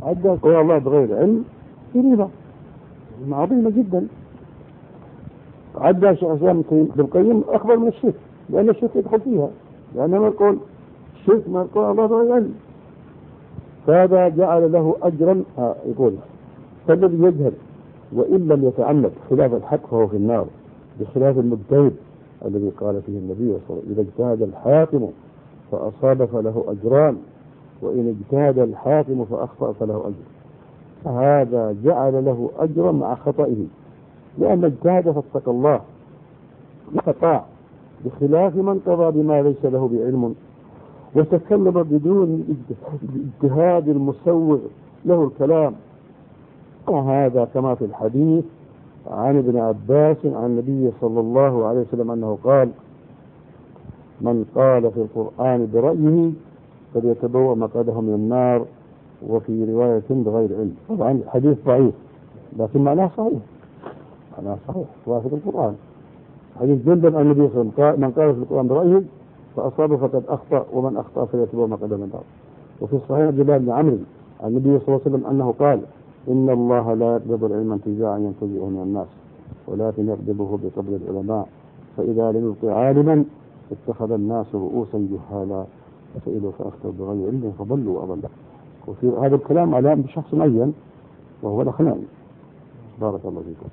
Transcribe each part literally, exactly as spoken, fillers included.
عدى قول الله بغير علم في ربا عظيمة جدا. عدى شيخ الإسلام ابن القيم أخبر من الشرك، لأن الشرك يدخل فيها، لأنه ما يقول الشرك ما يقول الله بغير علم. فهذا جعل له أجرا. آه يقول فالذي يجهل وإن لم يتعمد خلاف الحق فهو في النار، بخلاف المجتهد الذي قال فيه النبي صلى الله عليه وسلم: إذا اجتهد الحاكم فأصاب فله أجران، وإن اجتهد الحاكم فأخطأ فله أجر. فهذا جعل له أجرا مع خطئه، لأن اجتهد فاتقى الله وخطأ، بخلاف من قضى بما ليس له بعلم وتكلم بدون اجتهاد المسوغ له الكلام. وهذا كما في الحديث عن ابن عباس عن النبي صلى الله عليه وسلم أنه قال: من قال في القرآن برأيه فليتبوأ مقعده من النار، وفي رواية بغير علم. طبعا الحديث ضعيف لكن معناه صحيح، معناه صحيح وافق القرآن. حديث جندب عن النبي صلى الله عليه وسلم: من قال في القرآن برأيه فأصاب فقد أخطأ، ومن أخطأ فليتبوأ مقعده من النار. وفي الصحيح عبد الله بن عمرو عن النبي صلى الله عليه وسلم أنه قال: إن الله لا يقبض العلم انتزاعا ينتزعه من الناس، ولكن يقبضه بقبض العلماء، فإذا لم يبق عالما اتخذ الناس رؤوسا جهالا فسئلوا فأفتوا بغير علم فضلوا وأضلوا. وفي هذا الكلام على بشخص معين وهو الأخناني، بارك الله فيكم.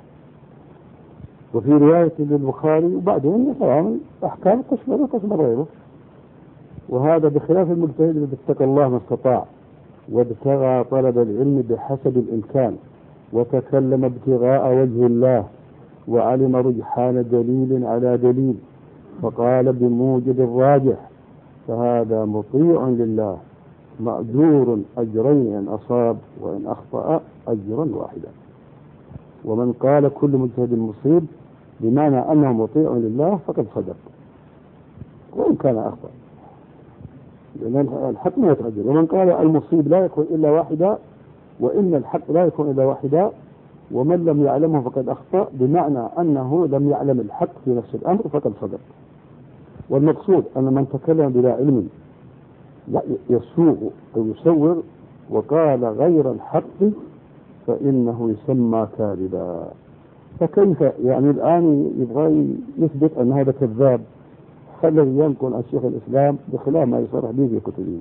وفي رواية للبخاري وبعدين طبعا أحكام تشمل وتشمل غيره. وهذا بخلاف المجتهد الذي اتقى الله ما استطاع وابتغى طلب العلم بحسب الإمكان وتكلم ابتغاء وجه الله وعلم رجحان دليل على دليل فقال بموجب الراجح، فهذا مطيع لله مأجور أجرين إن أصاب، وإن أخطأ أجرا واحدا. ومن قال كل مجتهد مصيب بمعنى أنه مطيع لله فقد صدق وإن كان أخطأ، لأن الحق ما يتأجر. ومن قال المصيب لا يكون إلا واحدا وإن الحق لا يكون إلا واحدا ومن لم يعلمه فقد أخطأ بمعنى أنه لم يعلم الحق في نفس الأمر فقد صدق. والمقصود أن من تكلم بلا علم يسوء أو يسور وقال غير الحق فإنه يسمى كاذبا. فكيف يعني الآن يبغى يثبت أن هذا كذاب الذي ينقل عن شيخ الإسلام بخلاف ما يصرح به في كتبه،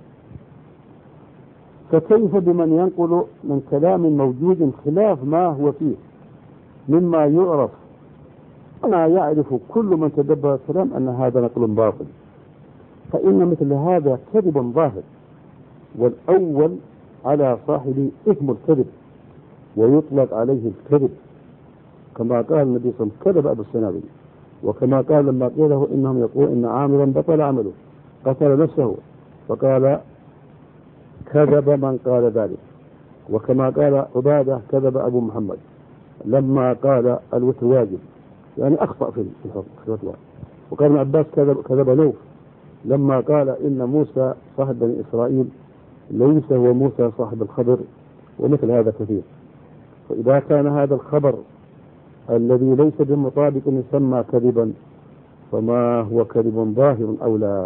فكيف بمن ينقل من كلام موجود خلاف ما هو فيه مما يعرف أنا يعرف كل من تدبر الكلام أن هذا نقل باطل، فإن مثل هذا كذب ظاهر، والأول على صاحب إثم الكذب ويطلق عليه الكذب، كما قال النبي صلى الله عليه وسلم: كذب أبو السنابل. وكما قال لما قيل له إنهم يقول إن عامرا بطل عمله قتل نفسه فقال: كذب من قال ذلك. وكما قال عبادة: كذب أبو محمد لما قال الوتر واجب، يعني أخطأ في الفتوى. وقال ابن عباس: كذب كذب نوح لما قال إن موسى صاحب بني إسرائيل ليس هو موسى صاحب الخبر، ومثل هذا كثير. فإذا كان هذا الخبر الذي ليس بمطابق يسمى كذبا فما هو كذب ظاهر أو لا؟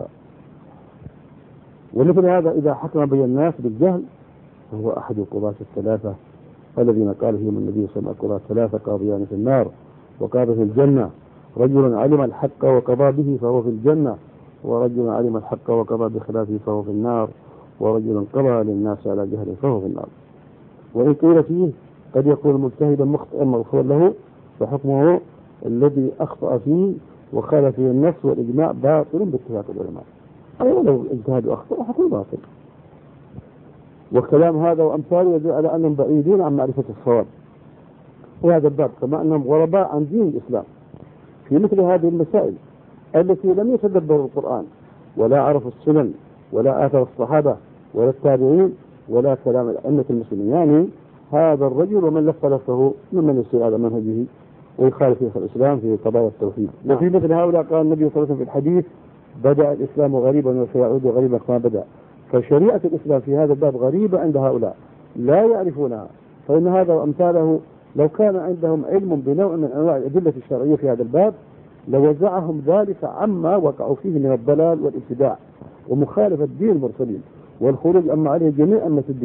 ومثل هذا إذا حكم بين الناس بالجهل فهو أحد القضاة الثلاثة الذين قال فيهم النبي صلى الله عليه وسلم: القضاة ثلاثة قاضيان في النار وقاضي في الجنة، رجل علم الحق وقضى به فهو في الجنة، ورجل علم الحق وقضى بخلافه فهو في النار، ورجل قضى للناس على جهل فهو في النار. وإن قيل فيه قد يكون مجتهدا مخطئا مغفور له، فحكمه الذي أخطأ فيه وخالف فيه النفس والإجماع باطل باتفاق العلماء، أي ولو اجتهد وأخطأ حكم باطل. والكلام هذا وأمثاله يدل على أنهم بعيدين عن معرفة الصواب، وهذا الباب كما أنهم غرباء عن دين الإسلام في مثل هذه المسائل التي لم يتدبروا القرآن ولا عرفوا السنن ولا آثار الصحابة ولا التابعين ولا كلام الأئمة المسلمين. يعني هذا الرجل ومن لف لفه ممن يسير على منهجه ويخالف شيخ الإسلام في قضايا التوحيد. وفي مثل هؤلاء قال النبي صلى الله عليه وسلم في الحديث: بدأ الإسلام غريبا وسيعود غريبا كما بدأ. فشريعة الإسلام في هذا الباب غريبة عند هؤلاء لا يعرفونها، فإن هذا وأمثاله لو كان عندهم علم بنوع من أنواع الأدلة الشرعية في هذا الباب لوزعهم ذلك عما وقعوا فيه من الضلال والابتداع ومخالفة دين المرسلين والخروج عما عليه جميع أمة الدين.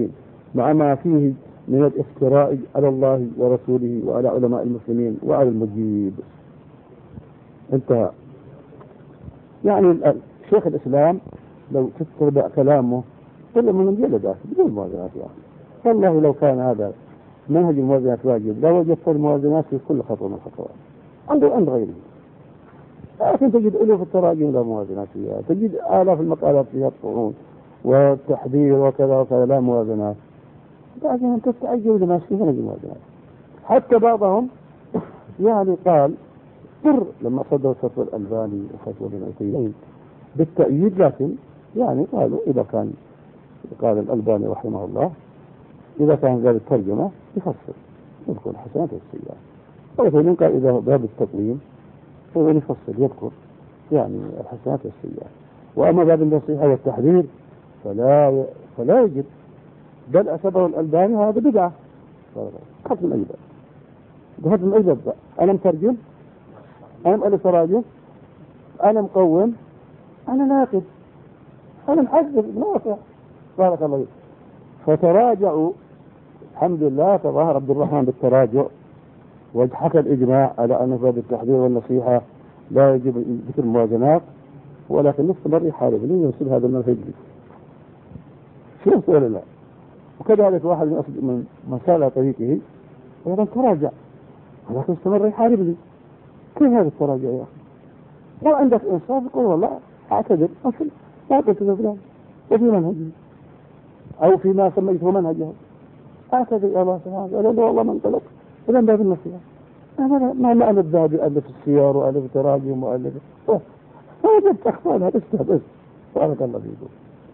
مع ما فيه من الافتراء على الله ورسوله وعلى علماء المسلمين وعلى المجيب. انتهى. يعني شيخ الإسلام لو تتبع كلامه كل من جلدات بدون موازنات يا أخي. والله لو كان هذا منهج الموازنات واجب لا وجدت الموازنات في كل خطوة من الخطوات عنده عند غيره. لكن تجد ألوف التراجم لا موازنات فيها، تجد آلاف المقالات فيها الطعون والتحذير وكذا وكذا لا موازنات. لكن أن تتعجب لما فيه منهج الموازنات. حتى بعضهم يعني قال اضطر لما صدر فتوى الألباني وفتوى ابن عثيمين بالتأييد، لكن يعني قالوا إذا كان قال الألباني رحمه الله إذا كان ذلك ترجمة يفسر يذكر الحسنات والسيئات، وعثيمين قال إذا باب التقويم هو يفسر يذكر يعني الحسنات والسيئات. وأما باب النصيحة والتحذير فلا فلا يجب، بل اعتبره الألباني هذا بدعة. خط من أي باب بهذا من أي باب أنا مترجم، أنا مؤلف تراجم، أنا مقوم، أنا ناقد، أنا محذر ناصح. بارك الله فيك. فتراجعوا الحمد لله، تظاهر عبد الرحمن بالتراجع وحكى الإجماع على أن باب التحذير والنصيحة لا يجب ذكر الموازنات، ولكن نستمر يحاربني ويصل هذا المنهج لي. شوف ولا لا؟ وكذلك واحد من من مسائل طريقه أيضا تراجع ولكن استمر يحاربني. كيف هذا التراجع يا أخي؟ لو عندك إنصاف يقول والله أعتذر أصل لا أعتذر فلان وفي منهجه أو فيما سميته منهجه أعتذر يا الله سبحانه وتعالى والله من طلق إذا باب النصيحة. ما ما أنا الذهب ألف السيار وألف تراجم وألف هذا تخفال هذا استهبل. بارك الله فيكم.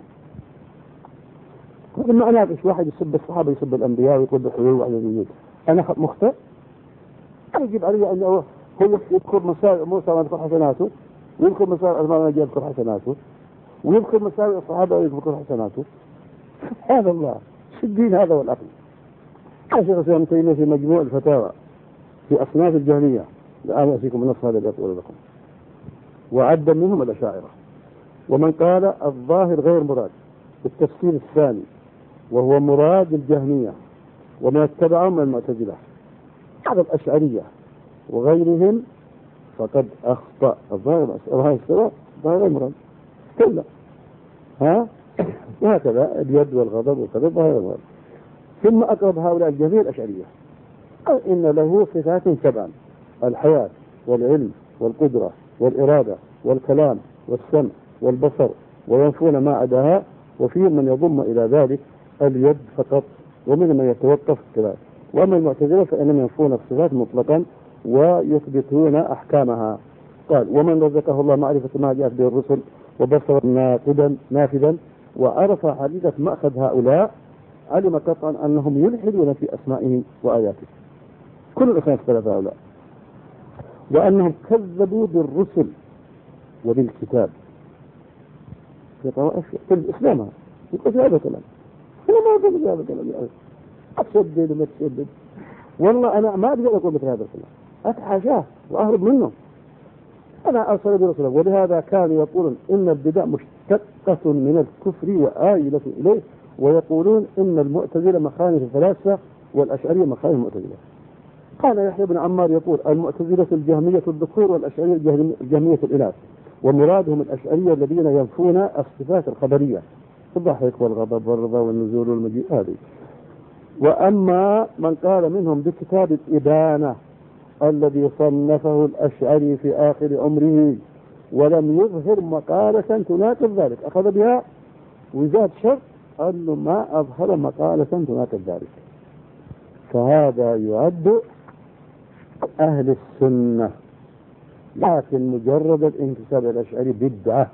هذا معناه إيش؟ واحد يسب الصحابة يسب الأنبياء ويقول بحلول وعلويين. أنا مخطئ؟ يجب علي أن هو يذكر مسائل موسى ويذكر حسناته، ويذكر مسائل عثمان ويذكر حسناته، ويذكر مسائل الصحابة ويذكر حسناته. سبحان الله، شو الدين هذا والعقل؟ قال شيخ الإسلام ابن تيمية في مجموع الفتاوى في أصناف الجهمية، الآن يأتيكم النص هذا اللي أقول لكم، وعد منهم الأشاعرة. ومن قال الظاهر غير مراد التفسير الثاني وهو مراد الجهمية وما اتبعهم من المعتزلة هذا الأشعرية وغيرهم فقد أخطأ. الظاهر الظاهر ظاهر المراد كله ها، وهكذا اليد والغضب وكذا ظاهر المراد. ثم أقرب هؤلاء الجميع الأشعرية قال إن له صفات سبعا: الحياة والعلم والقدرة والإرادة والكلام والسمع والبصر، وينفون ما عداها، وفيهم من يضم إلى ذلك اليد فقط، ومن من يتوقف كذلك. وأما المعتزلة فإنهم ينفون الصفات مطلقا ويثبتون أحكامها. قال: ومن رزقه الله معرفة ما جاءت به الرسل وبصر ناقدا نافذا وعرف حقيقة مأخذ هؤلاء، علم قطعا أنهم يلحدون في أسمائه وآياته. كل الأخوان اختلف هؤلاء، وأنهم كذبوا بالرسل وبالكتاب في طوائف في الإسلام. يقول هذا الكلام، أنا ما أقول هذا الكلام يا أخي، أتشدد وما تشدد، والله أنا ما أقدر أقول مثل هذا الكلام، أتحاشاه وأهرب منه. أنا أرسل برسوله، ولهذا كانوا يقولون إن البدع مشتقة من الكفر وآيلة إليه، ويقولون إن المعتزلة مخالف الفلاسفة والأشعرية مخالف المعتزلة. قال يحيى بن عمار يقول: المعتزلة الجهمية الذكور والأشعرية الجهمية الإناث، ومرادهم الأشعرية الذين ينفون الصفات الخبرية، الضحك والغضب والرضا والنزول والمجيء هذه. وأما من قال منهم بكتاب الإبانة الذي صنفه الأشعري في آخر عمره ولم يظهر مقالة تناقض ذلك، أخذ بها وزاد شر، قال له ما أظهر مقالة تناقض ذلك، فهذا يعد أهل السنة. لكن مجرد الانتساب الأشعري بدعة،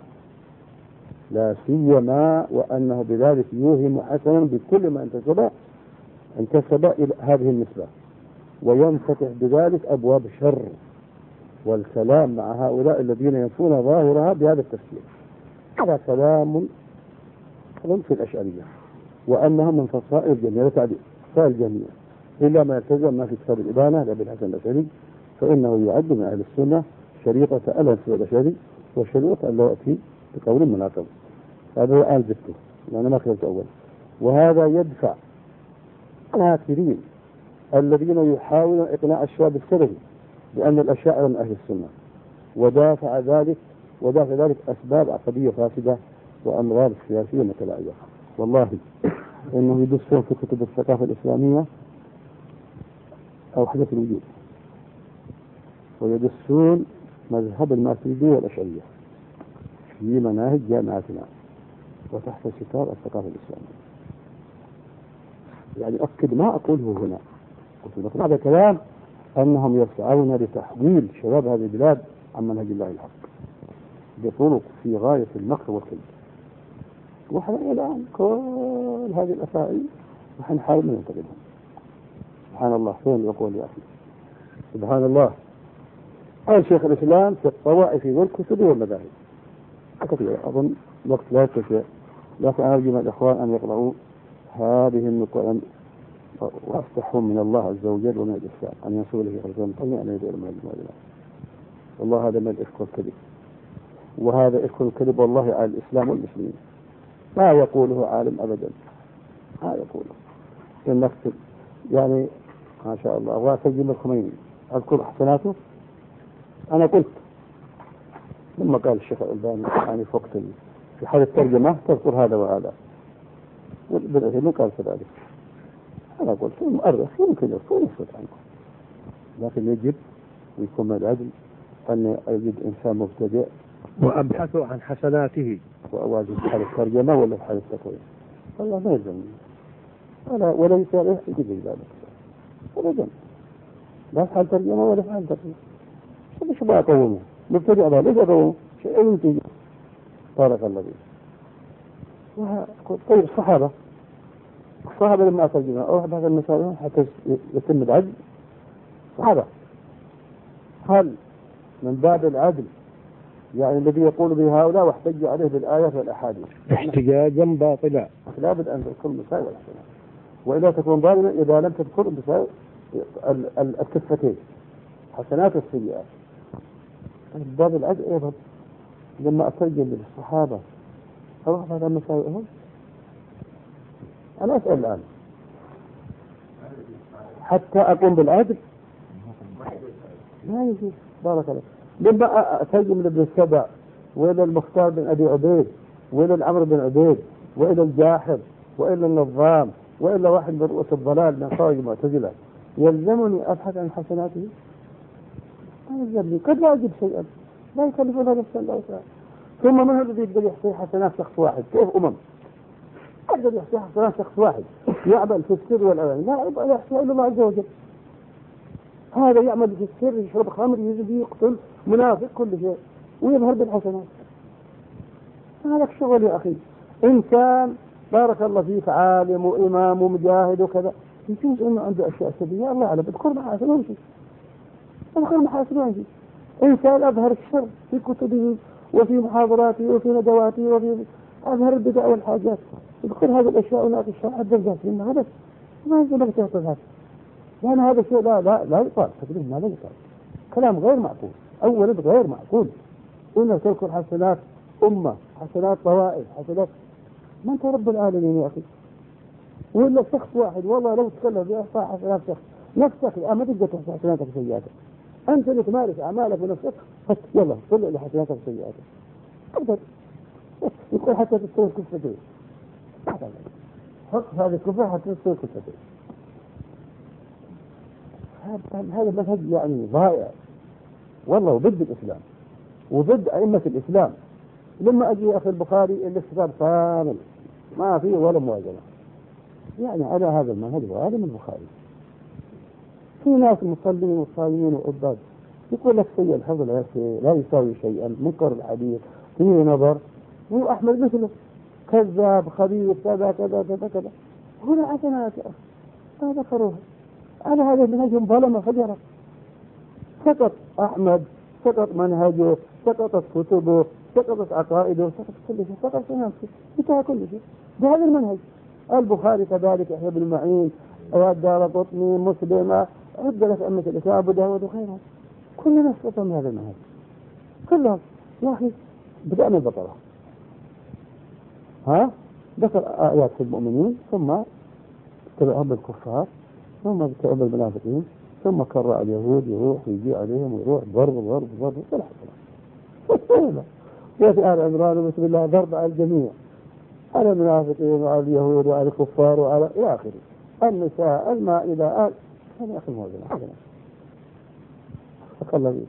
لا سيما وأنه بذلك يوهم حسنا بكل ما انتسب انتسب إلى هذه النسبة، وينفتح بذلك أبواب الشر والكلام مع هؤلاء الذين ينفون ظاهرها بهذا التفسير. هذا كلام في الأشعرية، وأنهم من فصائل الجميع تعديل فصائل الجميع إلا ما يلتزم ما في كتاب الإبانة لأبي الحسن الأشعري، فإنه يعد من أهل السنة شريطة ألا في الأشعري وشريطة ألا يأتي بقول مناقض. هذا هو آل زفته، لأنه ما كتبت أول. وهذا يدفع الكافرين الذين يحاولون إقناع الشباب السلفي بأن الأشاعرة من أهل السنة، ودافع ذلك ودافع ذلك أسباب عقدية فاسدة وأمراض سياسية متلاعبة. والله إنه يدسون في كتب الثقافة الإسلامية أو حدث الوجود، ويدسون مذهب الماتريدية والأشعرية في مناهج جامعاتنا وتحت ستار الثقافة الإسلامية. يعني أكد ما أقوله هنا، قلت هذا كلام أنهم يسعون لتحويل شباب هذه البلاد عن منهج الله الحق بطرق في غاية المكر والكذب. وحنا الآن كل هذه الأفاعيل نحن نحاول من ننتقدهم. سبحان الله، فين يقول يا أخي؟ سبحان الله. قال شيخ الإسلام في الطوائف والكتب والمذاهب كثير، أظن وقت لا يكفي، لكن أرجو من الإخوان أن يقرأوا هذه النقطة وأفتحهم من الله عز وجل ومن الإسلام أن ينصروا له خلقهم طلع أن يدعو المال المال. والله هذا من الإفك والكذب، وهذا إفك الكذب والله على الإسلام والمسلمين، ما يقوله عالم أبدا، ما يقوله إن نكتب يعني ما شاء الله. وأسجل الخميني أذكر حسناته. أنا قلت لما قال الشيخ الألباني يعني في وقت في حال الترجمة تذكر هذا وهذا، بالعلم قال كذلك. أنا قلت المؤرخ يمكن يكون يسكت عنه، لكن يجب ويكون من العدل أن يجد إنسان مبتدئ وأبحث عن حسناته وأواجه في حال الترجمة ولا في حال التكوين. الله ما يلزمني ولا ولا يسارع يجب ذلك أبدا، لا في حال الترجمة ولا في حال التكوين. هذا شو بقى قومه مبتدئ هذا ليش قومه شيء ينتج بارك الله فيك. طيب الصحابة الصحابة لما أترجمها أروح بهذا المسائل حتى يتم العدل. صحابة هل من باب العدل يعني الذي يقول به هؤلاء واحتج عليه بالآيات والأحاديث احتجاجا باطلا؟ لا بد أن تذكر المسائل والحسنات، وإلا تكون ظالما إذا لم تذكر المسائل الكفتين حسنات والسيئات. من باب العدل أيضا لما أترجم للصحابة أروح بهذا المسائل. أنا أسأل الآن حتى أقوم بالعدل لا يجوز. بارك الله. لما أترجم لابن السبع وإلى المختار بن أبي عبيد وإلى العمر بن عبيد وإلى الجاحظ وإلى النظام وإلى واحد من رؤوس الضلال من خارج المعتزلة، يلزمني أبحث عن حسناته؟ لا يلزمني، قد لا أجد شيئا، لا يكلف الله نفسا إلا وسعها. ثم من الذي يقدر يحصي حسنات شخص واحد؟ كيف أمم يقدر يحصي حسنات شخص واحد يعمل في السر والعلن؟ لا يحصي إلا الله عز وجل. هذا يعمل في السر، يشرب خمر، يزني، يقتل، منافق، كل شيء، ويظهر بالحسنات. هذا الشغل يا أخي. إنسان بارك الله فيك عالم وإمام ومجاهد وكذا، يجوز إنه عنده أشياء سيئة، الله أعلم، اذكر محاسن وامشي، اذكر محاسن وامشي. إنسان أظهر الشر في كتبه وفي محاضراته وفي ندواته وفي أظهر البدع والحاجات، اذكر هذه الأشياء ونأتي الشرع الدرجات منها بس، ما يجب أن تهتز. لأن هذا الشيء لا لا لا يقال، تقريبا ما لا يقال، كلام غير معقول. أولا غير معقول إنك تذكر حسنات أمة، حسنات طوائف، حسنات ما أنت رب العالمين يا أخي. وإلا شخص واحد والله لو تكلم بإحصاء حسنات شخص نفسك الآن ما تقدر تحصي حسناتك وسيئاتك، أنت اللي تمارس أعمالك بنفسك، يلا طلع لي حسناتك وسيئاتك تقدر. يقول حتى تستوي كفتين، حط هذه الكفة حتى تستوي كفتين. هذا المنهج يعني ضائع والله، وضد الإسلام وضد أئمة الإسلام. لما أجي أخي البخاري الاستفاد كامل ما فيه ولا موازنة، يعني على هذا المنهج غالب البخاري. في ناس مصلين وصايمين وعباد يقول لك سيء الحفظ لا يساوي شيئا، منكر الحديث فيه نظر، وأحمد مثله كذاب خبيث كذا كذا كذا كذا. هنا حسنات يا أخي ما ذكروها. على هذا المنهج ظلم فجرة. سقط أحمد، سقط منهجه، سقطت كتبه، سقطت عقائده، سقط كل شيء، سقط في نفسه، انتهى كل شيء بهذا المنهج. البخاري كذلك، يحيى بن معين، والدارقطني، مسلم، عد لك أئمة الإسلام، أبو داود وغيرها، كلنا سقطوا من هذا المنهج كلهم. يا أخي بدأنا البقرة، ها ذكر آيات في المؤمنين ثم تبعهم بالكفار ثم بتبعهم بالمنافقين ثم كرر اليهود يروح ويجي عليهم ويروح ضرب ضرب ضرب ولا حصل. وفي آل عمران بسم الله ضرب على الجميع، على المنافقين وعلى اليهود وعلى الكفار وعلى إلى آخره. النساء المائدة آل كان يا أخي موزنة حسنا فقال الله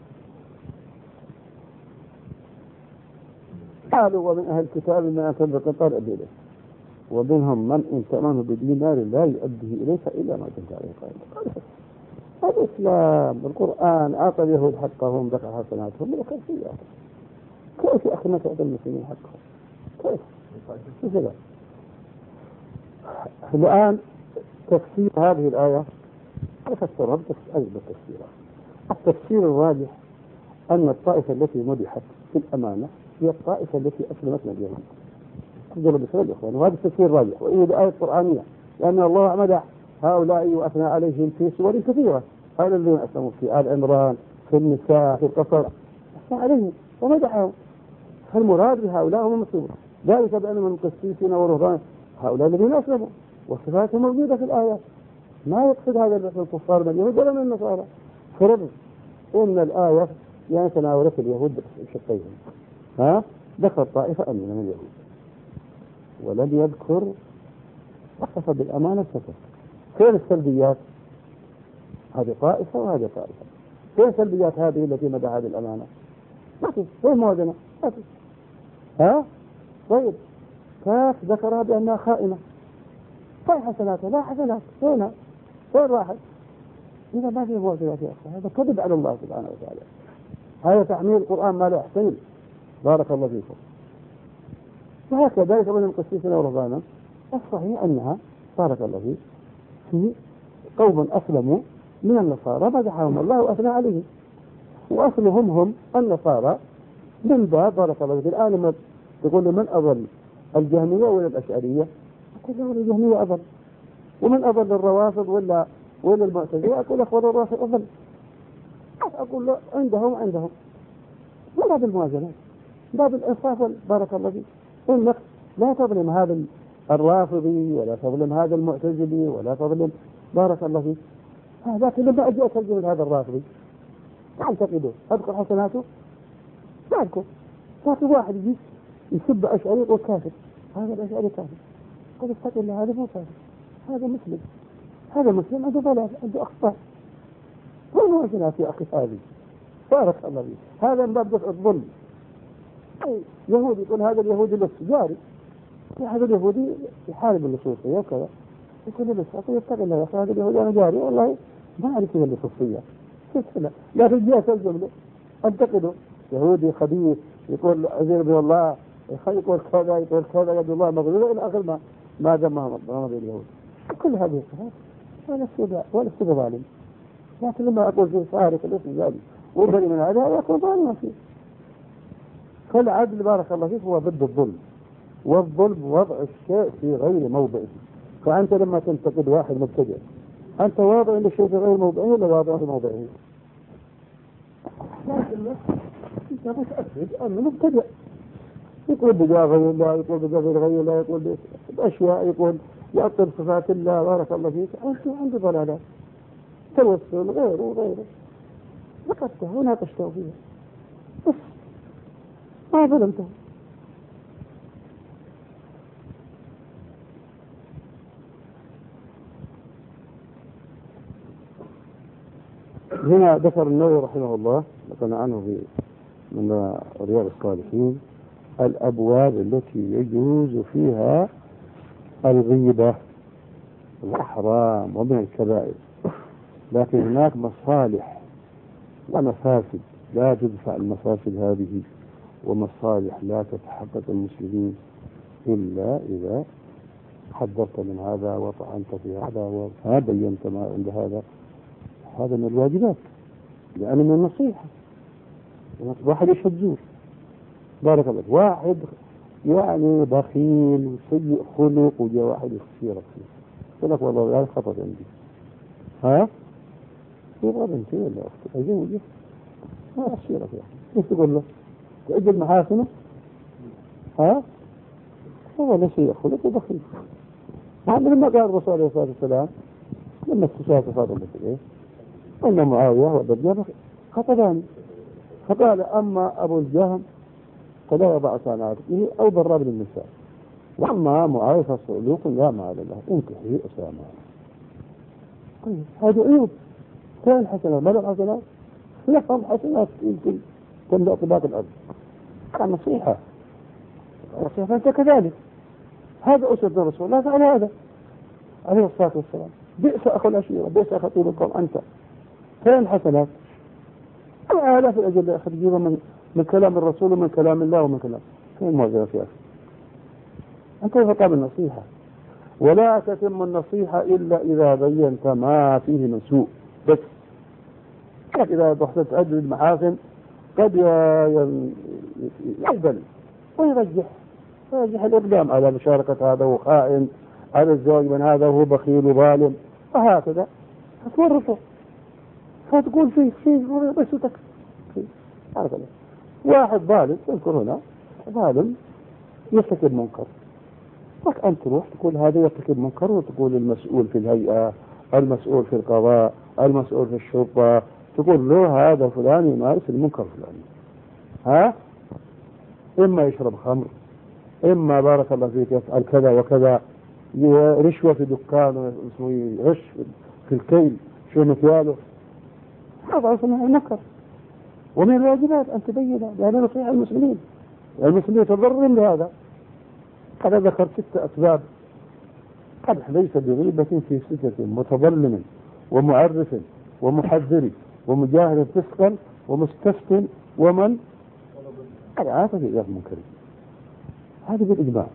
قالوا ومن أهل الكتاب من أكل بقطار أبيله ومنهم من إن تأمنه بدينار لا يؤديه إليك إلا ما كنت عليه قائم. الإسلام القرآن أعطى اليهود حقهم ذكر حسناتهم وذكر سيئاتهم. كيف أخي ما تعطي المسلمين حقهم؟ كيف؟ كيف لا؟ الآن تفسير هذه الآية أفسرها بالتفسير. التفسير الراجح أن الطائفة التي مدحت في الأمانة هي الطائفة التي أسلمت من اليهود. أفضل بسؤال الإخوان، وهذا التفسير الراجح وإيه الآية القرآنية، لأن الله مدح هؤلاء وأثنى عليهم في سور كثيرة. هؤلاء الذين أسلموا في آل عمران في النساء في القصر أثنى عليهم ومدحهم، فالمراد بهؤلاء هم المسلمون، ذلك بأنهم القسيسين والرهبان هؤلاء الذين أسلموا وصفاتهم موجودة في الآيات. ما يقصد هذا البحث الكفار من اليهود ولا من النصارى. فرض إن الآية يعني تناولت اليهود بشقيهم، ها ذكر طائفة أمنة من اليهود ولم يذكر وصف بالأمانة سكت. فين السلبيات؟ هذه طائفة وهذه طائفة. فين سلبيات هذه التي مدح هذه الأمانة؟ ما في. فين موازنة؟ ما في. ها طيب كاف ذكرها بأنها خائنة. طيب حسناتها لا حسنات فينها؟ فين راحت؟ إذا ما في موازنة يا أخي هذا كذب على الله سبحانه وتعالى. هذا تحميل القرآن ما لا يحتمل. بارك الله فيكم. وهكذا يتبين القسيسين ورهبانا الصحيح أنها بارك الله فيك في قوم أسلموا من النصارى مدحهم الله وأثنى عليهم، وأصلهم هم النصارى من باب بارك الله فيك. الآن لما تقول من أضل الجهمية ولا الأشعرية؟ أقول له الجهمية أضل. ومن أضل الروافض ولا ولا المعتزلة؟ أقول أخوان الرافض أضل. أقول له عندهم عندهم ما باب الموازنة، باب الإنصاف بارك الله فيك. إنك لا تظلم هذا الرافضي ولا تظلم هذا المعتزلي ولا تظلم بارك الله فيك. لكن لما أجي أترجم هذا الرافضي أعتقده أذكر حسناته لا أذكر، لكن واحد يجي يسب أشعري يقول كافر، هذا الأشعري كافر، قد استقل الله هذا مو كافر، هذا مسلم، هذا مسلم عنده ضلال عنده أخطاء. والموازنات يا أخي هذه بارك الله فيك هذا من باب دفع الظلم. يهودي يقول هذا اليهودي للسجاري، هذا اليهودي يحارب اللصوصية وكذا، يقول للصوصية يتقي الله يا أخي هذا اليهودي أنا جاري والله ما أعرف كيف اللصوصية لا تجي أترجم له أنتقده يهودي خبيث يقول عزيز بالله يقول كذا يقول كذا يد الله مغلولة إلى آخر ما ما دمهم ماضي اليهود. كل هذه الصفات ولا السبع ولا السبع ظالم، لكن لما أقول في فارق الاسم ذلك وبري من هذا يكون ظالما فيه. فالعدل بارك الله فيك هو ضد الظلم، والظلم وضع الشيء في غير موضعه. فأنت لما تنتقد واحد مبتدع أنت واضع أن الشيء في غير موضعه ولا واضع في موضعه؟ لكن أنت متأكد أنه مبتدع، يقول بجاه غير الله، يقول بجاه غير الله، يقول بأشياء، يقول يعطل صفات الله بارك الله فيك. أنت عنده ضلالات توسل غيره وغيره نقدته وناقشته فيها بس ما ظلمته. هنا ذكر النووي رحمه الله نقلنا عنه في من رياض الصالحين الأبواب التي يجوز فيها الغيبة والحرام ومن الكبائر، لكن هناك مصالح ومفاسد لا تدفع المفاسد هذه، ومصالح لا تتحقق المسلمين إلا إذا حذرت من هذا وطعنت في هذا وبينت ما عند هذا. هذا من الواجبات لأنه من النصيحة. واحد يشهد زور بارك الله، واحد يعني بخيل وسيء خلق وجاء واحد يخسرك فيه يقول لك والله هذا خطأ عندي، ها يبغى بنتي ولا أختي أجي وجه ما أخسرك يا أخي، إيش تقول له؟ تأجل محاسنه؟ ها هو لا سيء خلق وبخيل هذا لما قال الرسول عليه الصلاة والسلام لما استشهد فاطمة إيه أن معاوية وأبو الجهم خطبان، فقال أما أبو الجهم فلا يضع صنعته أو ضرب للنساء، وأما معاوية فصلوك لا مال له انكحي أسامة. طيب هذه عيوب، كان الحسنات ما له حسنات، يفهم حسنات يمكن تملأ طباق الأرض. كان نصيحة نصيحة فأنت كذلك. هذا أسد الرسول لا فعل هذا عليه الصلاة والسلام. بئس أخو العشيرة، بئس أخو طيب القوم أنت. كان الحسنات آلاف الأجل يا أخي تجيبها من من كلام الرسول ومن كلام الله ومن كلام فين المعجزة يا أخي؟ أنت كيف تقابل النصيحة؟ ولا تتم النصيحة إلا إذا بينت ما فيه من سوء بس. إذا رحت تعدد المحاسن قد يقبل ويرجح يرجح الإقدام على مشاركة هذا هو خائن، على الزواج من هذا هو بخيل وظالم، وهكذا فتورطه فتقول فيه فيه بس وتكفي هكذا. واحد ظالم تذكر هنا ظالم يرتكب منكر، لك أن تروح تقول هذا يرتكب منكر وتقول المسؤول في الهيئة، المسؤول في القضاء، المسؤول في الشرطة، تقول له هذا فلان يمارس المنكر فلان، ها إما يشرب خمر، إما بارك الله فيك يفعل كذا وكذا، رشوة في دكان اسمه غش في الكيل شو مكياله، هذا أصلا المنكر. ومن الواجبات أن تبين لأن نصيحة المسلمين، المسلمين يتضررون بهذا. أنا ذكرت ستة أسباب قدح ليس بغيبة في ستة: متظلم ومعرف ومحذر ومجاهد فسقا ومستفت ومن قد عاف في إياه منكر. هذه بالإجماع.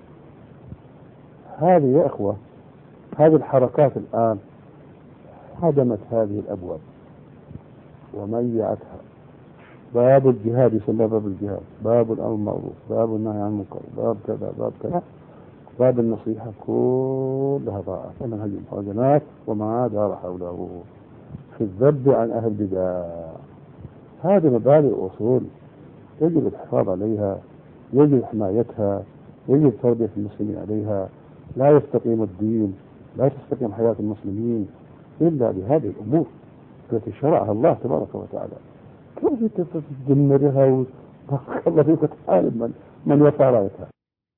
هذه يا أخوة هذه الحركات الآن هدمت هذه الأبواب وميعتها. باب الجهاد يسمى باب الجهاد، باب الأمر بالمعروف، باب النهي عن المنكر، باب كذا باب كذا، باب النصيحة كلها ضاعت ومنهج المحاجنات وما دار حوله في الذب عن أهل البدع. هذه مبادئ أصول يجب الحفاظ عليها، يجب حمايتها، يجب تربية المسلمين عليها. لا يستقيم الدين، لا تستقيم حياة المسلمين إلا بهذه الأمور التي شرعها الله تبارك وتعالى. كيف تدمرها وتبارك الله فيك تعالى من من يفعلها؟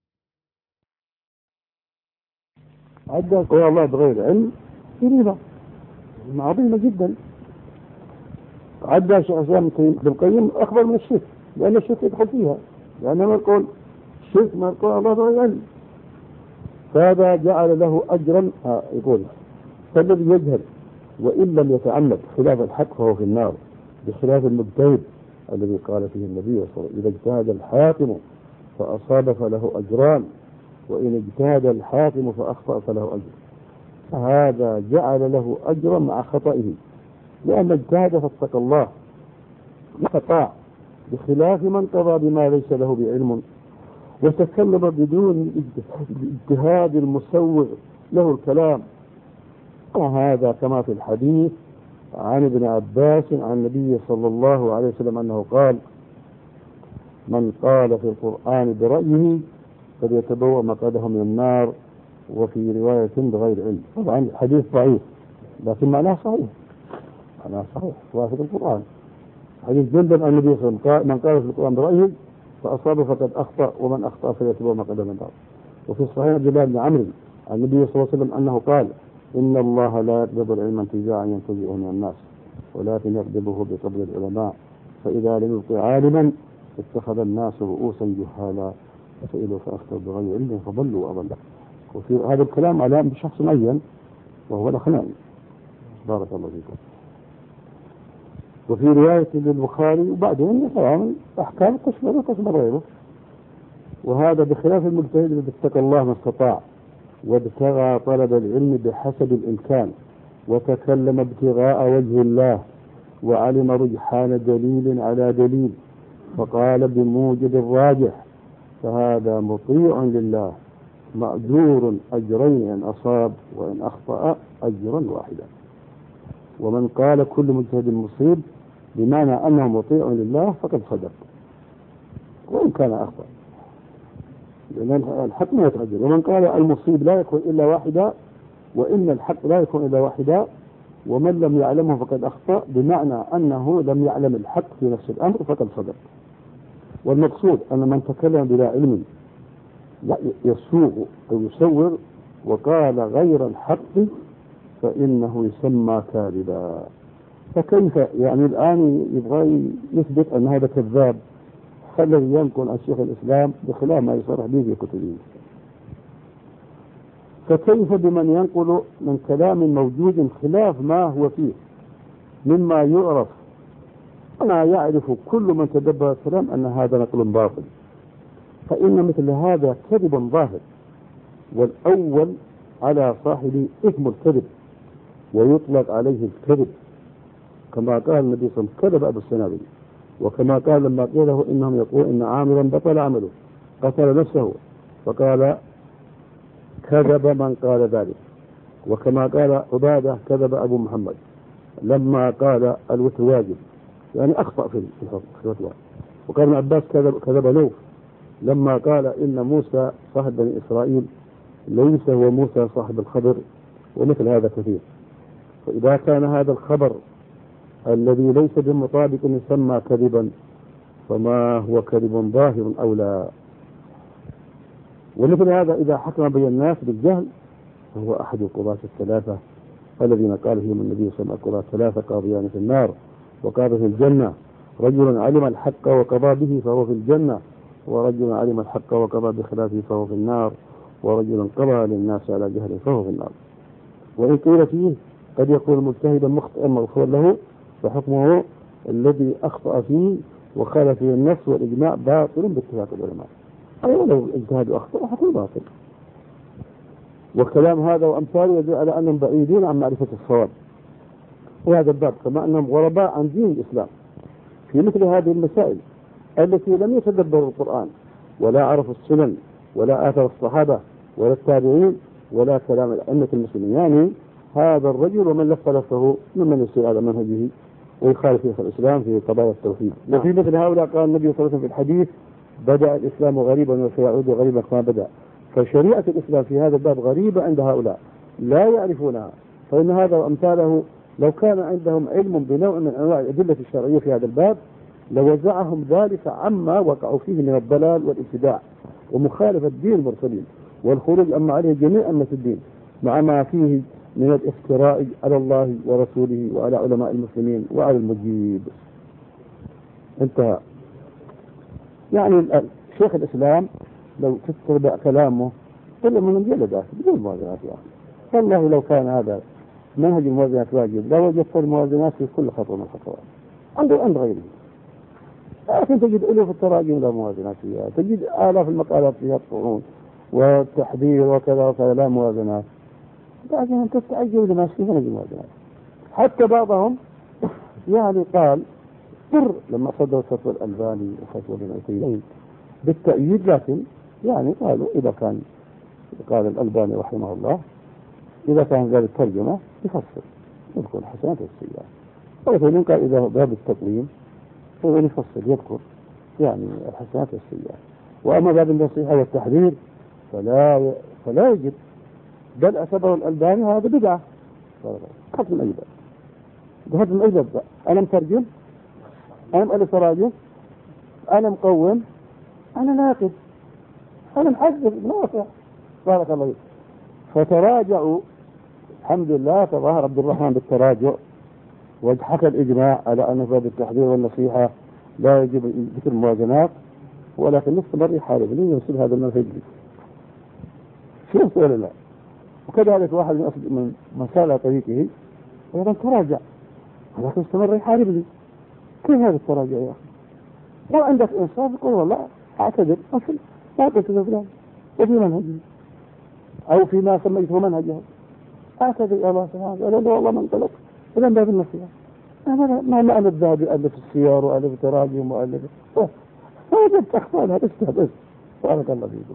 عدى قول الله بغير علم كبيرة عظيمة جدا. عدى شيخ الإسلام ابن القيم أخبر من الشرك، لأن الشرك يدخل فيها، لأنه يقول الشرك ما يقول الله بغير علم، فهذا جعل له أجرا. آه يقول فالذي يجهل وإن لم يتعمد خلاف الحق فهو في النار، بخلاف المجتهد الذي قال فيه النبي صلى الله عليه وسلم: إذا اجتهد الحاكم فأصاب فله أجران، وإن اجتهد الحاكم فأخطأ فله أجر. فهذا جعل له أجرا مع خطئه، لأن اجتهد فاتقى الله وخطأ، بخلاف من قضى بما ليس له بعلم وتكلم بدون الاجتهاد المسوغ له الكلام. وهذا كما في الحديث عن ابن عباس عن النبي صلى الله عليه وسلم أنه قال: من قال في القرآن برأيه فليتبوأ مقعده من النار. وفي رواية بغير علم. طبعا الحديث ضعيف لكن معناه صحيح، معناه صحيح وافق القرآن. حديث جندب عن النبي صلى الله عليه وسلم: من قال في القرآن برأيه فأصاب فقد أخطأ، ومن أخطأ فليتبوأ مقعده من النار. وفي الصحيح عبد الله بن عمرو عن النبي صلى الله عليه وسلم أنه قال: إن الله لا يقبض العلم انتزاعا ينتزعه من الناس، ولكن يقبضه بقبض العلماء، فإذا لم يبق عالما اتخذ الناس رؤوسا جهالا فسئلوا فأفتوا بغير علم فضلوا وأضلوا. وفي هذا الكلام على بشخص معين وهو الأخناني، بارك الله فيكم. وفي رواية للبخاري وبعدين طبعا أحكام تشمل وتشمل غيره. وهذا بخلاف المجتهد الذي اتقى الله ما استطاع وابتغى طلب العلم بحسب الإمكان وتكلم ابتغاء وجه الله وعلم رجحان دليل على دليل فقال بموجب الراجح، فهذا مطيع لله مأجور أجرين إن أصاب، وإن أخطأ أجرا واحدا. ومن قال كل مجتهد مصيب بمعنى أنه مطيع لله فقد صدق وإن كان أخطأ. لأن الحق ما يتعدل. ومن قال المصيب لا يكون إلا واحدا وإن الحق لا يكون إلا واحدا ومن لم يعلمه فقد أخطأ، بمعنى أنه لم يعلم الحق في نفس الأمر فقد صدق. والمقصود أن من تكلم بلا علم يسوق أو يصور وقال غير الحق فإنه يسمى كاذبا. فكيف يعني الآن يبغى يثبت أن هذا كذاب الذي ينقل عن شيخ الإسلام بخلاف ما يصرح به في كتبه، فكيف بمن ينقل من كلام موجود خلاف ما هو فيه مما يعرف أنا يعرف كل من تدبر الكلام أن هذا نقل باطل، فإن مثل هذا كذب ظاهر، والأول على صاحب إثم الكذب ويطلق عليه الكذب، كما قال النبي صلى الله عليه وسلم كذب أبو السنابل، وكما قال لما قيل له إنهم يقول إن عامرا بطل عمله قتل نفسه فقال كذب من قال ذلك، وكما قال عبادة كذب أبو محمد لما قال الوتر واجب، يعني أخطأ في الفتوى. وقال ابن عباس كذب كذب نوف لما قال إن موسى صاحب بني إسرائيل ليس هو موسى صاحب الخبر، ومثل هذا كثير. فإذا كان هذا الخبر الذي ليس بمطابق يسمى كذبا فما هو كذب ظاهر أو لا. ومثل هذا إذا حكم بين الناس بالجهل فهو أحد القضاة الثلاثة الذين قال فيهم النبي صلى الله عليه وسلم القضاة ثلاثة قاضيان في النار وقاضي في الجنة، رجل علم الحق وقضى به فهو في الجنة، ورجل علم الحق وقضى بخلافه فهو في النار، ورجل قضى للناس على جهل فهو في النار. وإن قيل فيه قد يكون مجتهدا مخطئا مغفور له فحكمه الذي أخطأ فيه وخالف فيه النفس والإجماع باطل باتفاق العلماء، أي ولو اجتهاد أخطأ حكم باطل. والكلام هذا وأمثاله يدل على أنهم بعيدين عن معرفة الصواب، وهذا الباب كما أنهم غرباء عن دين الإسلام في مثل هذه المسائل التي لم يتدبروا القرآن ولا عرفوا السنن ولا آثار الصحابة ولا التابعين ولا كلام الأئمة المسلمين. يعني هذا الرجل ومن لف لفه ممن يسير على منهجه ويخالف شيخ الإسلام في قضايا التوحيد. وفي مثل هؤلاء قال النبي صلى الله عليه وسلم في الحديث بدأ الإسلام غريبا وسيعود غريبا كما بدأ. فشريعة الإسلام في هذا الباب غريبة عند هؤلاء لا يعرفونها، فإن هذا وأمثاله لو كان عندهم علم بنوع من أنواع الأدلة الشرعية في هذا الباب لوزعهم ذلك عما وقعوا فيه من الضلال والابتداع ومخالفة دين المرسلين والخروج أما عليه جميع أمة الدين مع ما فيه من الافتراء على الله ورسوله وعلى علماء المسلمين وعلى المجيب. انتهى. يعني شيخ الإسلام لو تتبع كلامه كل من مجلدات بدون موازنات يا أخي. والله لو كان هذا منهج الموازنات واجب لا وجدت الموازنات في كل خطوة من الخطوات عنده عند غيره، لكن تجد ألوف التراجم لا موازنات فيها، تجد آلاف المقالات فيها الطعون والتحذير وكذا وكذا لا موازنات، لكن أنت تتعجب لما فيه من الموازنات. حتى بعضهم يعني قال قر لما صدر فتوى الألباني وفتوى ابن عثيمين بالتأييد، لكن يعني قالوا إذا كان قال الألباني رحمه الله إذا كان ذلك الترجمة يفسر يذكر الحسنات والسيئات، وعثيمين قال إذا باب التقويم هو يفسر يذكر يعني الحسنات والسيئات، وأما باب النصيحة والتحذير فلا فلا يجب، بل اعتبر الألباني هذا بدعة. خط من أي باب بهذا من أي باب أنا مترجم، أنا مؤلف تراجم، أنا مقوم، أنا ناقد، أنا محذر ناصح، بارك الله فيك. فتراجعوا الحمد لله، تظاهر عبد الرحمن بالتراجع وحكى الإجماع على أن باب التحذير والنصيحة لا يجب ذكر الموازنات، ولكن نستمر يحارب لي يوصل هذا المنهج شوف ولا لا. وكذلك واحد من من مسائل طريقه أيضا تراجع ولكن استمر يحارب لي. كيف هذا التراجع يا أخي؟ لو عندك إنصاف يقول والله أعتذر أصل لا تعتذر فلان وفي منهجه أو فيما سميته منهجه أعتذر يا الله سبحانه وتعالى والله من طلب إذا باب النصيحة. أنا ما ما أنا الذهب ألف السيار وألف تراجم وألف هذا تخفى هذا استهبل. بارك الله فيكم.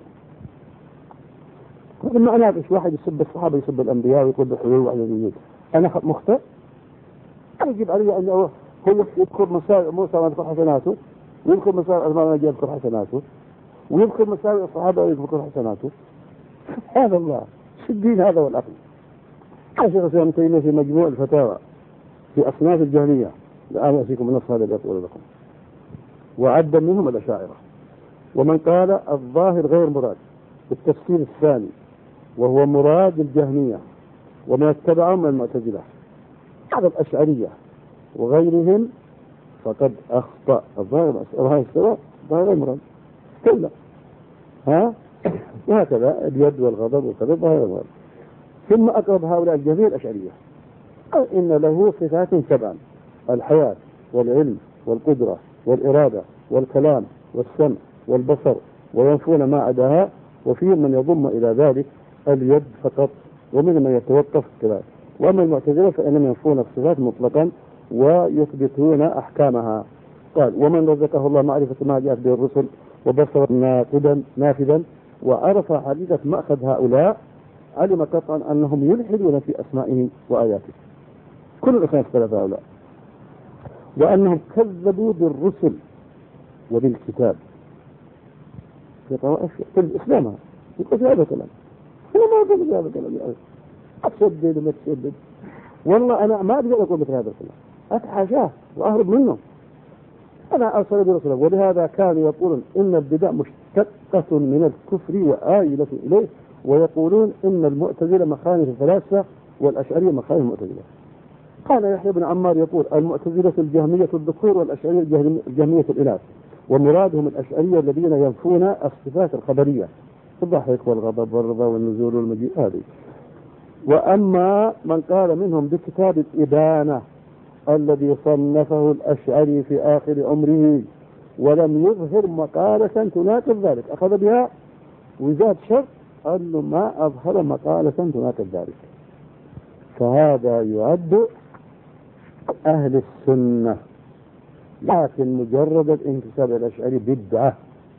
هذا معناه إيش؟ واحد يسب الصحابة يسب الأنبياء ويقول بالحلول وعلى أنا مخطئ؟ يجب علي أن هو يذكر مسائل موسى ويذكر حسناته ويذكر مسائل أزمان يذكر حسناته، ويذكر مساوئ الصحابة ويذكر حسناته. سبحان الله، شو الدين هذا والعقل؟ قال شيخ الإسلام ابن تيمية في مجموع الفتاوى في أصناف الجهمية، الآن يأتيكم النص هذا اللي أقول لكم، وعد منهم الأشاعرة، ومن قال الظاهر غير مراد بالتفسير الثاني وهو مراد الجهمية وما اتبعهم من المعتزلة بعض الأشعرية وغيرهم فقد أخطأ. الظاهر الظاهر غير مراد كله، ها وهكذا اليد والغضب وكذا ظاهر مراد. ثم أقرب هؤلاء الجميع الأشعرية قال إن له صفات سبعا: الحياة والعلم والقدرة والإرادة والكلام والسمع والبصر، وينفون ما عداها، وفيهم من يضم إلى ذلك اليد فقط، ومن من يتوقف كذلك. وأما المعتزلة فإنهم ينفون الصفات مطلقا ويثبتون أحكامها. قال: ومن رزقه الله معرفة ما جاءت به الرسل وبصر نافذا نافذا وعرف حقيقة مأخذ هؤلاء، علم قطعا أنهم يلحدون في أسمائه وآياته. كل الأخوان اختلف هؤلاء، وأنهم كذبوا بالرسل وبالكتاب في طوائف في الإسلام. يقول هذا الكلام، أنا ما أقول هذا الكلام، أتشدد وما تشدد، والله أنا ما أقدر أقول مثل هذا الكلام، أتحاشاه وأهرب منه. أنا أرسل برسله، ولهذا كانوا يقولون إن البدع مشتقة من الكفر وآيلة إليه، ويقولون إن المعتزلة مخالف الفلاسفة والأشعرية مخالف المعتزلة. قال يحيى بن عمار يقول: المعتزلة الجهمية الذكور والأشعرية الجهمية الإناث، ومرادهم الأشعرية الذين ينفون الصفات الخبرية، الضحك والغضب والرضا والنزول والمجيء هذه. وأما من قال منهم بكتاب الإبانة الذي صنفه الأشعري في آخر عمره ولم يظهر مقالة تناقض ذلك، أخذ بها وزاد شر، قال له ما أظهر مقالة تناقض ذلك، فهذا يعد أهل السنة. لكن مجرد الانتساب الأشعري بدعة،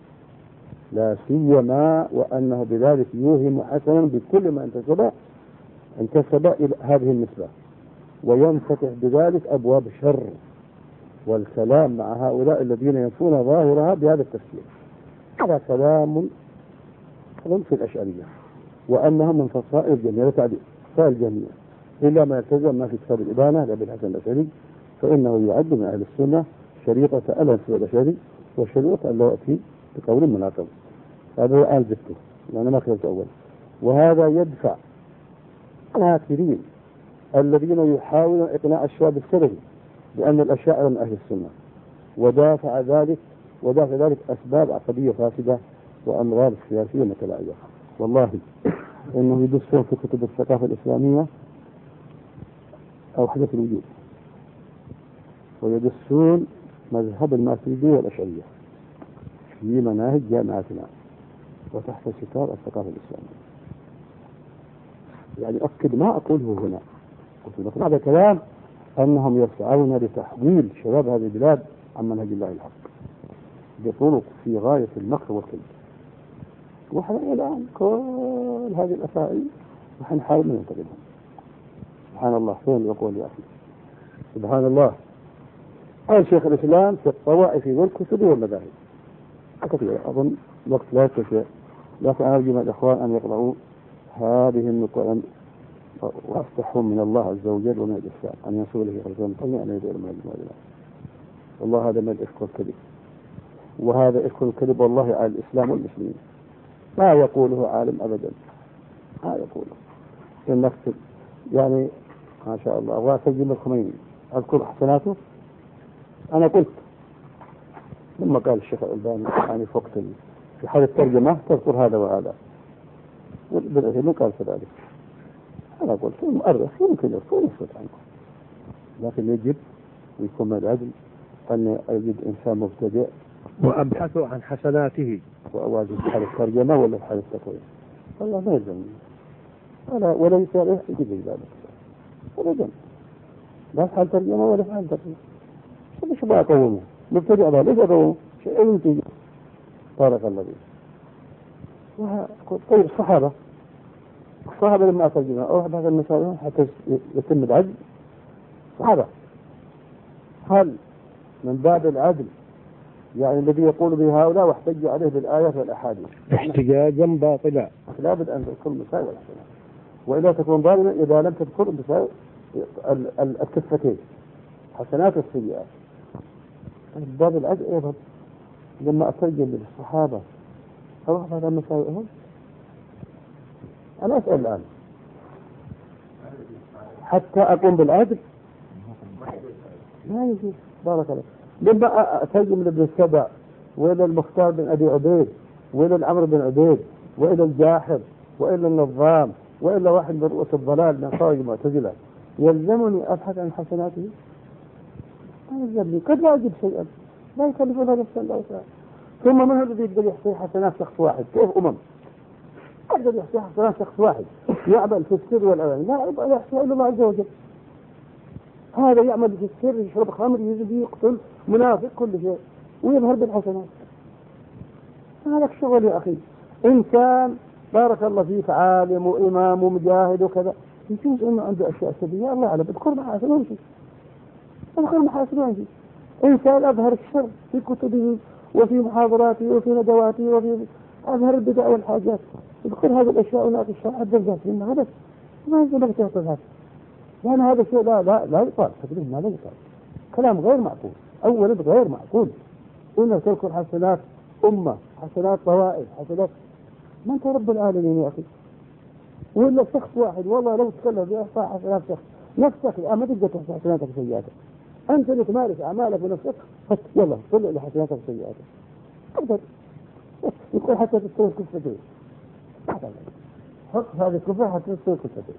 لا سيما وأنه بذلك يوهم حسنا بكل ما انتسب انتسب إلى هذه النسبة، وينفتح بذلك أبواب شر والكلام مع هؤلاء الذين ينفون ظاهرها بهذا التفسير. هذا كلام في الأشعرية، وأنهم من فصائل الجميع تعديل فصائل الجميع إلا ما يلتزم ما في كتاب الإبانة لأبي الحسن الأشعري، فإنه يعد من أهل السنة شريطة ألا في الأشعري وشريطة ألا يأتي بقول مناقض. هذا هو آل جبته لأنه ما كتبت أول. وهذا يدفع الكافرين الذين يحاولون إقناع الشباب السلفي بأن الأشاعرة من أهل السنة، ودافع ذلك ودافع ذلك أسباب عقدية فاسدة وأمراض سياسية متلاعبة. والله إنه يدسون في كتب الثقافة الإسلامية أو حدث الوجود، ويدسون مذهب الماتريدية والأشعرية في مناهج جامعاتنا وتحت ستار الثقافة الإسلامية. يعني أكد ما أقوله هنا، قلت لكم هذا كلام أنهم يسعون لتحويل شباب هذه البلاد عن منهج الله الحق بطرق في غاية المكر والكذب. وحنا الآن كل هذه الأفاعيل نحن نحاول ننتقدهم. سبحان الله، فين يقول يا أخي؟ سبحان الله. قال شيخ الإسلام في الطوائف والكتب والمذاهب كثيرة، أظن الوقت لا يكفي، لكن أرجو من الإخوان أن يقرأوا هذه النقطة وأفتحهم من الله عز وجل ومن الإسلام أن ينصر له خلقهم طلع أن يدعو من المال. والله هذا من الإفك الكذب، وهذا إفك الكذب والله على الإسلام والمسلمين، ما يقوله عالم أبدا، ما يقوله إن نكتب يعني ما شاء الله. وأسجل الخميني أذكر حسناته، أنا قلت لما قال الشيخ الألباني يعني في وقت في حال الترجمة تذكر هذا وهذا، بالعلم قال كذلك. أنا قلت المؤرخ يمكن يكون يسكت عنه، لكن يجب ويكون من العدل أن يجد إنسان مبتدئ وأبحثوا عن حسناته وأواجه في حال الترجمة ولا في حال التقويم. الله ما يلزمني أنا ولا يصالح يجب ذلك أبدا، لا في حال ترجمة ولا في حال تقويم. هذا شو بقى قومه مبتدئ هذا ليس قومه شيء ينتج طارق الله به. طيب الصحابة الصحابة لما أترجمها أو هذا المسائل حتى يتم العدل صحابة، هل من باب العدل يعني الذي يقول به هؤلاء واحتج عليه بالآيات والأحاديث احتجاجا باطلا. لا بد أن تذكر المساوئ والحسنات، وإلا تكون ظالما إذا لم تذكر المساوئ الكفتين حسنات والسيئات. باب العدل أيضا لما أترجم للصحابة أروح على مساوئهم. أنا أسأل الآن حتى أقوم بالعدل لا يجوز. بارك الله. لما أترجم لابن السبع وإلى المختار بن أبي عبيد وإلى العمر بن عبيد وإلى الجاحظ وإلى النظام وإلى واحد من رؤوس الضلال من خارج المعتزلة، يلزمني أبحث عن حسناته؟ لا يلزمني. قد لا أجد شيئا، لا يكلف الله نفسا إلا وسعها. ثم من هو الذي يقدر يحصي حسنات شخص واحد؟ كيف أمم يقدر يحصي حسنات شخص واحد يعمل في السر والعلن؟ لا يحصيها إلا الله عز وجل. هذا يعمل في السر، يشرب خمر، يزني، يقتل، منافق، كل شيء، ويظهر بالحسنات. هذا الشغل يا أخي. إنسان بارك الله فيك عالم وإمام ومجاهد وكذا، يجوز أنه عنده أشياء سيئة، الله أعلم، اذكر محاسن وامشي، اذكر محاسن وامشي. إنسان أظهر الشر في كتبه وفي محاضراته وفي ندواته وفي أظهر البدع والحاجات، اذكر هذه الأشياء ونأتي الشرع الدرجات منها بس، ما يجب أن تهتم هذا، لأن هذا الشيء لا لا لا يقال، تقريبا ما لا يقال، كلام غير معقول. أولا غير معقول إنك تذكر حسنات أمة، حسنات طوائف، حسنات، ما أنت رب العالمين يا أخي. وإلا شخص واحد والله لو تكلم بإحصاء حسنات شخص نفسك الآن ما تقدر تحصي حسناتك وسيئاتك. أنت اللي تمارس أعمالك بنفسك، يلا طلع لحسناتك وسيئاتك. تقدر يقول حتى تستوي كفتين، حط هذه الكفة حتى تستوي كفتين.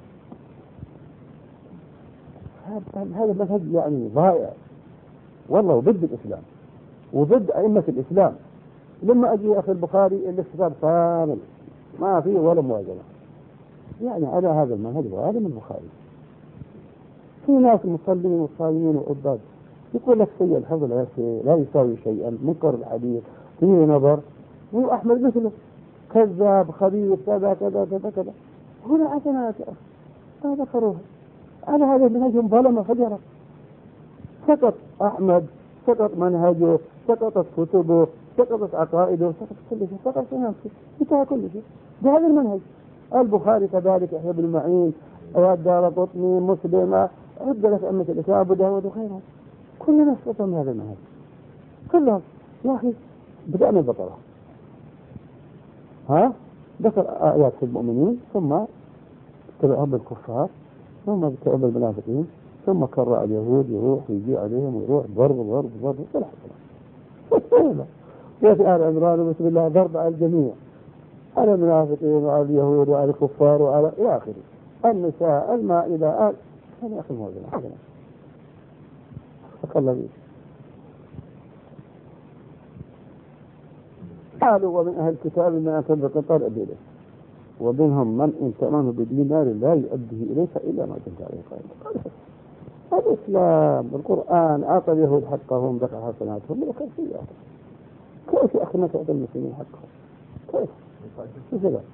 هذا منهج يعني ضائع والله، وضد الإسلام وضد أئمة الإسلام. لما أجي أخي البخاري اللي كتاب كامل ما فيه ولا موازنة، يعني على هذا المنهج وهذا من البخاري. في ناس مصلين وصايمين وعباد يقول لك سيء الحفظ لا يساوي شيئا، منكر الحديث فيه نظر، هو أحمد مثله كذاب خبيث كذا كذا كذا كذا. هنا حسنات ما ذكروها على هذا المنهج، ظلم فجرة. سقط أحمد، سقط منهجه، سقطت كتبه، سقطت عقائده، سقط كل شيء، سقط في نفسه، انتهى كل شيء بهذا المنهج. البخاري كذلك، يحيى بن معين، والدارقطني، مسلم، عد لك أئمة الإسلام، أبو داود وغيرها، كلنا سقطوا من هذا المنهج كلهم. يا أخي بدأنا البقرة، ها ذكر آيات في المؤمنين، ثم تبعهم بالكفار، ثم تبعهم بالمنافقين، ثم كرر اليهود، يروح يجي عليهم ويروح ضرب ضرب ضرب ولا حصل. وفي آل عمران بسم الله ضرب على الجميع، على المنافقين وعلى اليهود وعلى الكفار وعلى إلى آخره، النساء، المائدة، آل هذا آخر موضوع. حق الله بيه. قالوا ومن أهل الكتاب من أن تنفق قال أبيله، ومنهم من إن تأمنه بدينار لا يؤديه إليك إلا ما كنت عليه قائما. الإسلام القرآن أعطى اليهود حقهم، ذكر حسناتهم وذكر سيئاتهم. كيف يا أخي ما تعطي المسلمين حقهم؟ كيف؟ كيف لا؟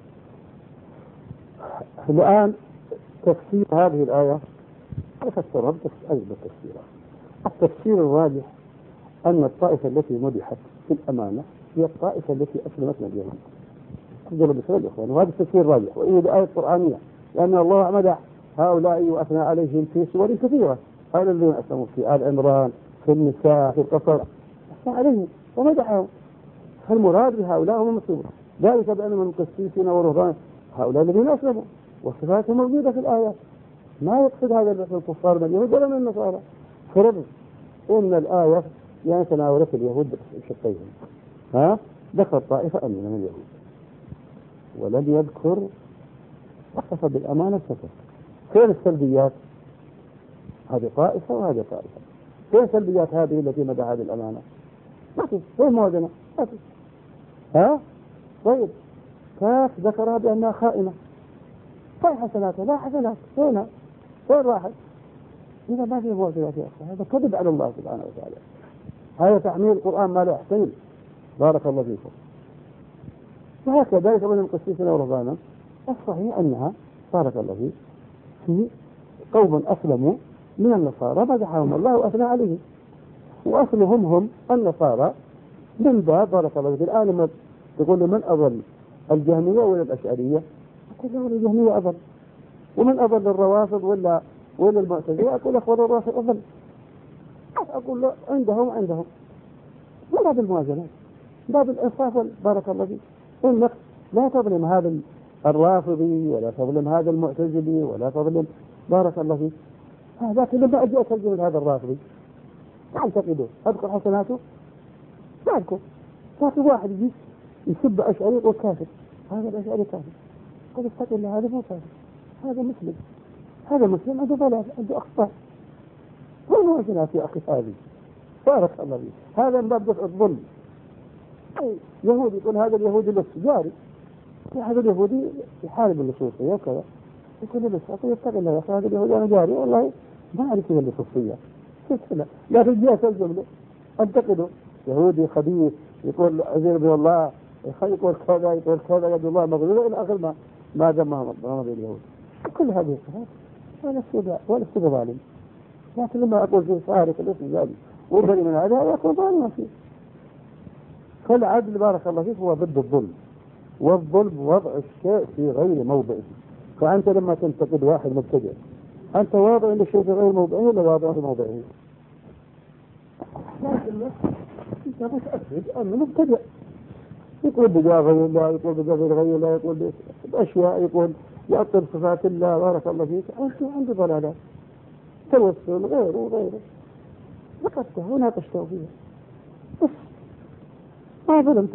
الآن تفسير هذه الآية أفسرها بالتفسير. التفسير الراجح أن الطائفة التي مدحت في الأمانة هي الطائفة التي أسلمت من اليهود. أفضل بسؤال يا إخوان، وهذا التفسير الراجح، وإيه الآية القرآنية، لأن الله مدح هؤلاء وأثنى عليهم في سور كثيرة. هؤلاء الذين أسلموا في آل عمران، في النساء، في القصر، أثنى عليهم ومدحهم. فالمراد بهؤلاء هم المسلمون، ذلك بأنهم القسيسين والرهبان هؤلاء الذين أسلموا، وصفاتهم موجودة في الآيات. ما يقصد هذا بحث الكفار من اليهود ولا من النصارى. فرض إن الآية يعني تناولت اليهود بشقيهم، ها ذكر طائفة أمنة من اليهود ولم يذكر، وصف بالأمانة سكت. فين السلبيات؟ هذه طائفة وهذه طائفة. فين سلبيات هذه التي مدى هذه الأمانة؟ ما في. فين موازنة؟ ما في. ها طيب كاف ذكرها بأنها خائنة، طيب حسناتها لا حسنات، فينها؟ فين راحت؟ إذا ما في موازنة يا أخي، هذا كذب على الله سبحانه وتعالى، هذا تحميل القرآن ما لا يحتمل. بارك الله فيكم. وهكذا يتبين القسيسين ورهبانا، الصحيح أنها بارك الله فيك في قوم أسلموا من النصارى مدحهم الله وأثنى عليهم، وأصلهم هم النصارى من باب بارك الله فيك الآن لما تقول له من أضل الجهمية ولا الأشعرية؟ أقول له الجهمية أضل. ومن أضل الروافض ولا ولا المعتزلة؟ أقول أخوان الرافض أضل. أقول له عندهم عندهم من باب الموازنة، باب الإنصاف بارك الله فيك. إنك لا تظلم هذا الرافضي ولا تظلم هذا المعتزلي ولا تظلم بارك الله فيك. لكن لما أجي أترجم هذا الرافضي أعتقده أذكر حسناته لا أذكر، لكن واحد يجي يسب أشعري وكافر، هذا الأشعري كافر، قد استقل الله هذا مو كافر، هذا مسلم، هذا مسلم عنده ضلال عنده أخطاء. والموازنات يا أخي هذه بارك الله فيك، هذا من باب دفع الظلم. يهودي يقول هذا اليهودي للسجاري، هذا اليهودي يحارب اللصوصية وكذا، يقول للصوصية يتقي الله يا أخي هذا اليهودي أنا جاري والله ما أعرف كيف اللصوصية، لا رجال تلزم له انتقده يهودي خبيث يقول عزيز بن الله يقول كذا يقول كذا يد الله مغلولة إلى آخر ما ما دمهم ماضي اليهود. كل هذه الصفات ولا استدعاء ولا استدعاء ظالم. لكن لما أقول فيه فارق الاسم ذلك وبري من هذا يكون ظالما فيه. فالعدل بارك الله فيك هو ضد الظلم، والظلم وضع الشيء في غير موضعه. فأنت لما تنتقد واحد مبتدع أنت واضع الشيء في غير موضعه ولا واضع في موضعه؟ لكن أنت متأكد أنه مبتدع، يقول بجاه غير الله، يقول بجاه غير الله، يقول بأشياء، يقول يعطل صفات الله بارك الله فيك. أنت عنده ضلالات توسل غيره وغيره نقدته وناقشته فيها بس ما ظلمته.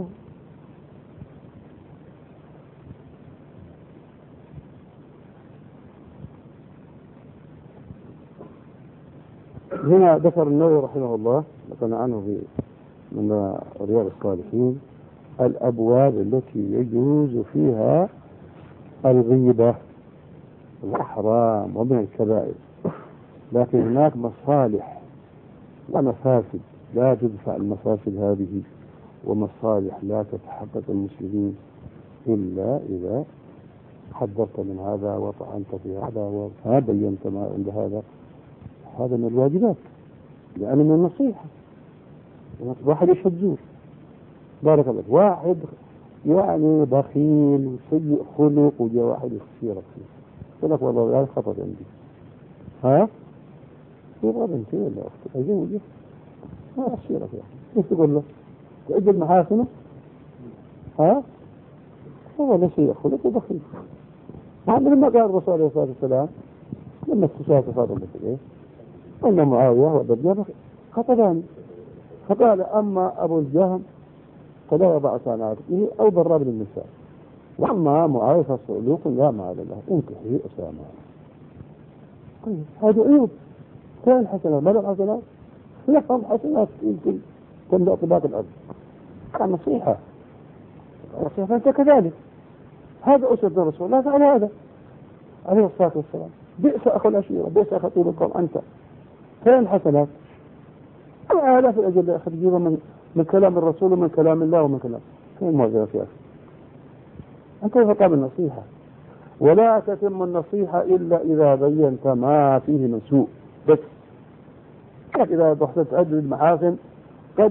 هنا ذكر النووي رحمه الله نقلنا عنه في من رياض الصالحين الأبواب التي يجوز فيها الغيبة والحرام ومن الكبائر، لكن هناك مصالح ومفاسد لا تدفع المفاسد هذه، ومصالح لا تتحقق المسلمين إلا إذا حذرت من هذا وطعنت في هذا وبينت ما عند هذا. هذا من الواجبات لأنه من النصيحة. واحد يشهد زور بارك الله، واحد يعني بخيل وسيء خلق وجاء واحد يخسرك فيه يقول لك والله هذا خطأ عندي، ها يبغى بنتي ولا أختي أجي وجه ما أخسرك يا أخي، إيش تقول له؟ تعجب محاسنه؟ ها هو لا سيء خلق وبخيل. هذا لما قال الرسول عليه الصلاة والسلام لما استشهد فاطمة إيه أن معاوية وبدر خطبان، فقال أما أبو الجهم فلا يضع صنعته أو ضرب للنساء، وأما معاوية فصعلوك لا مال له انكحي أسامة. طيب هذا عيوب كان الحسنات ما له حسنات يفهم حسنات يمكن تملأ طباق الأرض. كان نصيحة نصيحة فأنت كذلك. هذا أسد الرسول لا فعل هذا عليه الصلاة والسلام. بئس أخو العشيرة بئس أخو طول القوم أنت كان حسنات آلاف الأجل أخذ جيبا من من كلام الرسول ومن كلام الله ومن كلام كان موزنة يا أخي. أنت فقام النصيحة، ولا تتم النصيحة إلا إذا بينت ما فيه من سوء بس. إذا بحثت تعدد المحاسن قد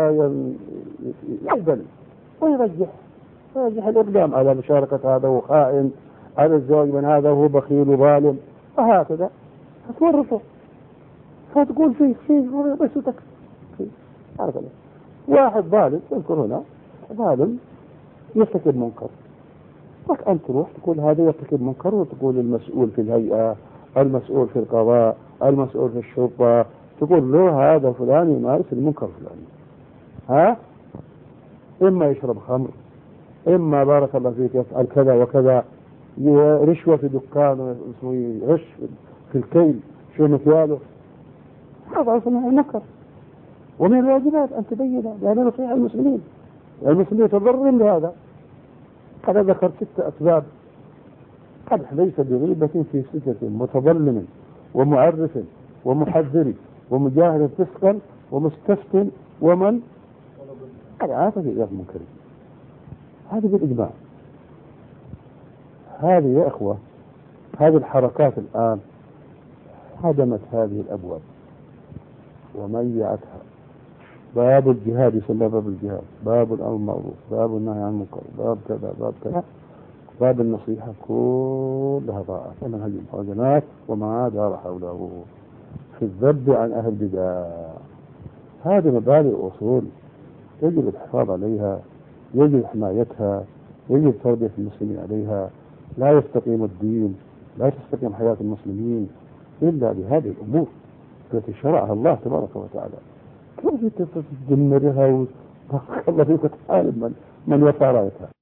يعدل ويرجح ويرجح الإقدام على مشاركة هذا هو خائن، على الزواج من هذا هو بخيل وظالم وهكذا، فتورطه فتقول فيه فيه بس وتكفي. واحد ظالم تذكر هنا ظالم يرتكب منكر، لك أن تروح تقول هذا يرتكب منكر وتقول المسؤول في الهيئة، المسؤول في القضاء، المسؤول في الشرطة، تقول له هذا فلان يمارس المنكر فلان، ها إما يشرب خمر، إما بارك الله فيك يفعل كذا وكذا، رشوة في دكان اسمه غش في الكيل شو مكياله، هذا أصلا المنكر. ومن الواجبات أن تبين لأن نصيحة المسلمين، المسلمين يتضررون بهذا. قد ذكر ستة أسباب قدح ليس بغيبة في ستة متظلم ومعرف ومحذر ومجاهد فسقا ومستفت ومن قد عاف في إياه منكر. هذه بالإجماع. هذه يا أخوة هذه الحركات الآن هدمت هذه الأبواب وميعتها باب الجهاد يسمى باب الجهاد، باب الأمر بالمعروف، باب النهي عن المنكر، باب كذا باب كذا، باب النصيحة، كلها طاعات ومنهج المحاجنات وما دار حوله في الذب عن أهل البدع. هذه مبادئ وأصول يجب الحفاظ عليها، يجب حمايتها، يجب تربية المسلمين عليها. لا يستقيم الدين، لا تستقيم حياة المسلمين إلا بهذه الأمور التي شرعها الله تبارك وتعالى. كيف تدمرها وتبارك الله فيك تعالى من من يفعل رايتها؟